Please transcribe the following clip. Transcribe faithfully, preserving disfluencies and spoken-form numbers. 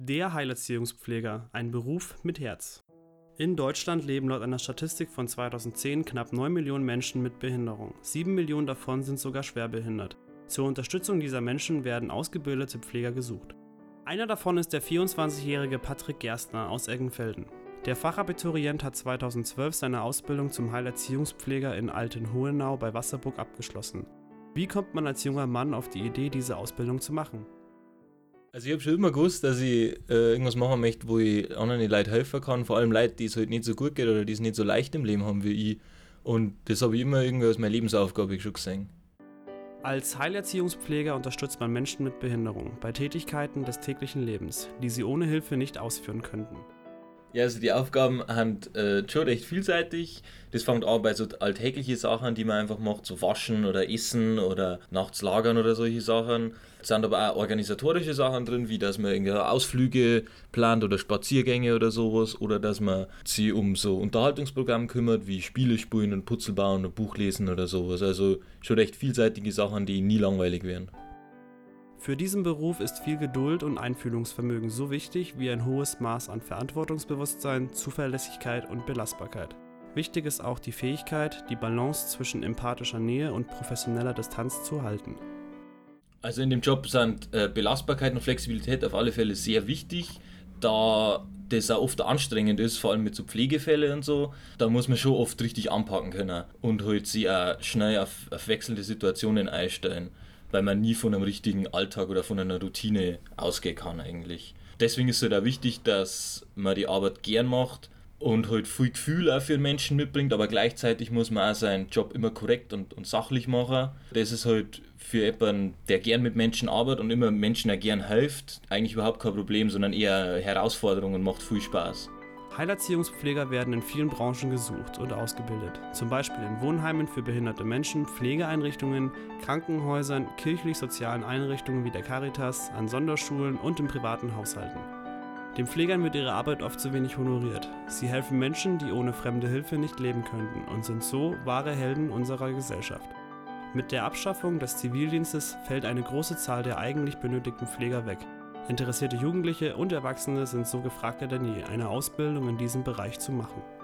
Der Heilerziehungspfleger, ein Beruf mit Herz. In Deutschland leben laut einer Statistik von zweitausendzehn knapp neun Millionen Menschen mit Behinderung. sieben Millionen davon sind sogar schwerbehindert. Zur Unterstützung dieser Menschen werden ausgebildete Pfleger gesucht. Einer davon ist der vierundzwanzigjährige Patrick Gerstner aus Eggenfelden. Der Fachabiturient hat zweitausendzwölf seine Ausbildung zum Heilerziehungspfleger in Altenhohenau bei Wasserburg abgeschlossen. Wie kommt man als junger Mann auf die Idee, diese Ausbildung zu machen? Also ich habe schon immer gewusst, dass ich äh, irgendwas machen möchte, wo ich anderen Leuten helfen kann, vor allem Leute, die es halt nicht so gut geht oder die es nicht so leicht im Leben haben wie ich. Und das habe ich immer irgendwie als meine Lebensaufgabe schon gesehen. Als Heilerziehungspfleger unterstützt man Menschen mit Behinderung bei Tätigkeiten des täglichen Lebens, die sie ohne Hilfe nicht ausführen könnten. Ja, also die Aufgaben sind äh, schon recht vielseitig. Das fängt an bei so alltäglichen Sachen, die man einfach macht, so waschen oder essen oder nachts lagern oder solche Sachen. Es sind aber auch organisatorische Sachen drin, wie dass man irgendwie Ausflüge plant oder Spaziergänge oder sowas. Oder dass man sich um so Unterhaltungsprogramme kümmert, wie Spiele spielen und Putzel bauen und Buch lesen oder sowas. Also schon recht vielseitige Sachen, die nie langweilig werden. Für diesen Beruf ist viel Geduld und Einfühlungsvermögen so wichtig wie ein hohes Maß an Verantwortungsbewusstsein, Zuverlässigkeit und Belastbarkeit. Wichtig ist auch die Fähigkeit, die Balance zwischen empathischer Nähe und professioneller Distanz zu halten. Also in dem Job sind äh, Belastbarkeit und Flexibilität auf alle Fälle sehr wichtig, da das auch oft anstrengend ist, vor allem mit so Pflegefällen und so. Da muss man schon oft richtig anpacken können und halt sich auch schnell auf, auf wechselnde Situationen einstellen, weil man nie von einem richtigen Alltag oder von einer Routine ausgehen kann eigentlich. Deswegen ist es halt auch wichtig, dass man die Arbeit gern macht und halt viel Gefühl auch für den Menschen mitbringt, aber gleichzeitig muss man auch seinen Job immer korrekt und, und sachlich machen. Das ist halt für jemanden, der gern mit Menschen arbeitet und immer Menschen auch gern hilft, eigentlich überhaupt kein Problem, sondern eher eine Herausforderung und macht viel Spaß. Heilerziehungspfleger werden in vielen Branchen gesucht und ausgebildet, zum Beispiel in Wohnheimen für behinderte Menschen, Pflegeeinrichtungen, Krankenhäusern, kirchlich-sozialen Einrichtungen wie der Caritas, an Sonderschulen und in privaten Haushalten. Den Pflegern wird ihre Arbeit oft zu wenig honoriert. Sie helfen Menschen, die ohne fremde Hilfe nicht leben könnten und sind so wahre Helden unserer Gesellschaft. Mit der Abschaffung des Zivildienstes fällt eine große Zahl der eigentlich benötigten Pfleger weg. Interessierte Jugendliche und Erwachsene sind so gefragter denn je, eine Ausbildung in diesem Bereich zu machen.